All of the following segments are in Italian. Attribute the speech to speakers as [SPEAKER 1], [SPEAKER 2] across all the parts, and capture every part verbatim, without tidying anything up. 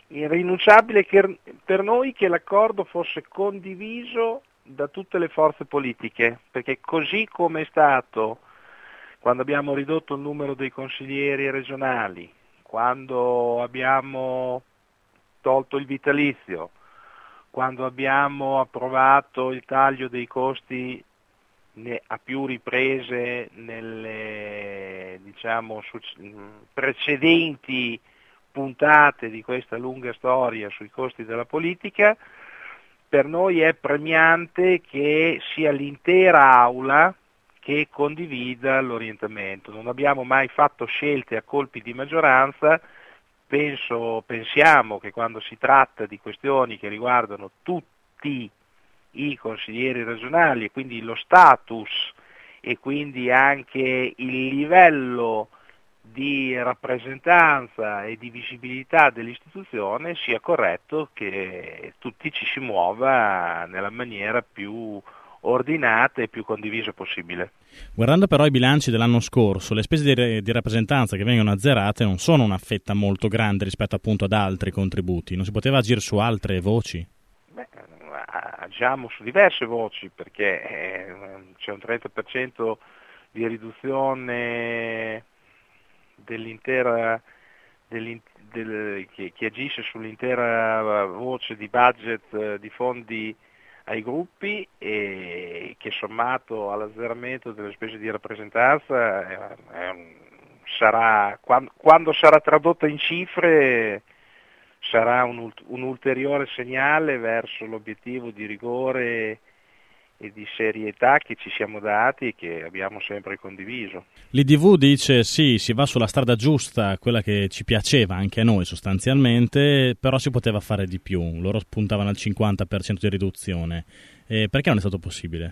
[SPEAKER 1] irrinunciabile che, per noi che l'accordo fosse condiviso da tutte le forze politiche, perché così come è stato quando abbiamo ridotto il numero dei consiglieri regionali, quando abbiamo tolto il vitalizio, quando abbiamo approvato il taglio dei costi a più riprese nelle diciamo, precedenti puntate di questa lunga storia sui costi della politica, per noi è premiante che sia l'intera Aula che condivida l'orientamento. Non abbiamo mai fatto scelte a colpi di maggioranza. Penso, pensiamo che quando si tratta di questioni che riguardano tutti i consiglieri regionali e quindi lo status e quindi anche il livello di rappresentanza e di visibilità dell'istituzione, sia corretto che tutti ci si muova nella maniera più ordinata e più condivisa possibile.
[SPEAKER 2] Guardando però i bilanci dell'anno scorso, le spese di, di rappresentanza che vengono azzerate non sono una fetta molto grande rispetto appunto ad altri contributi. Non si poteva agire su altre voci?
[SPEAKER 1] Beh, agiamo su diverse voci, perché eh, c'è un trenta per cento di riduzione dell'intera dell'in, del, che, che agisce sull'intera voce di budget eh, di fondi ai gruppi e che sommato all'azzeramento delle spese di rappresentanza è, è un, sarà, quando, quando sarà tradotta in cifre sarà un, un ulteriore segnale verso l'obiettivo di rigore e di serietà che ci siamo dati e che abbiamo sempre condiviso.
[SPEAKER 2] L'I D V dice sì, si va sulla strada giusta, quella che ci piaceva anche a noi sostanzialmente, però si poteva fare di più. Loro puntavano al cinquanta per cento di riduzione. E perché non è stato possibile?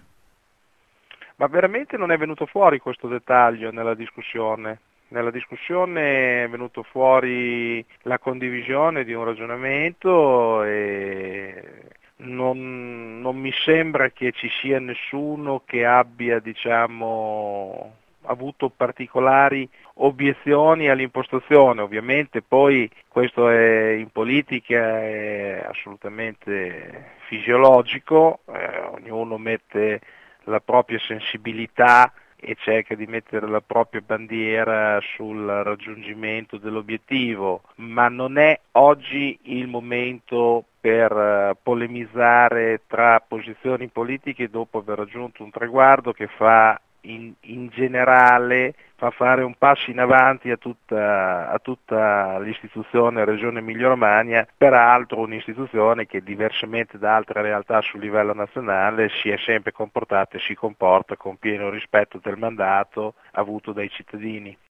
[SPEAKER 1] Ma veramente non è venuto fuori questo dettaglio nella discussione. Nella discussione è venuto fuori la condivisione di un ragionamento e non, non mi sembra che ci sia nessuno che abbia, diciamo, avuto particolari obiezioni all'impostazione. Ovviamente poi questo è in politica è assolutamente fisiologico, eh, ognuno mette la propria sensibilità e cerca di mettere la propria bandiera sul raggiungimento dell'obiettivo, ma non è oggi il momento per polemizzare tra posizioni politiche dopo aver raggiunto un traguardo che fa in, in generale fa fare un passo in avanti a tutta, a tutta l'istituzione Regione Emilia-Romagna, peraltro un'istituzione che diversamente da altre realtà sul livello nazionale si è sempre comportata e si comporta con pieno rispetto del mandato avuto dai cittadini.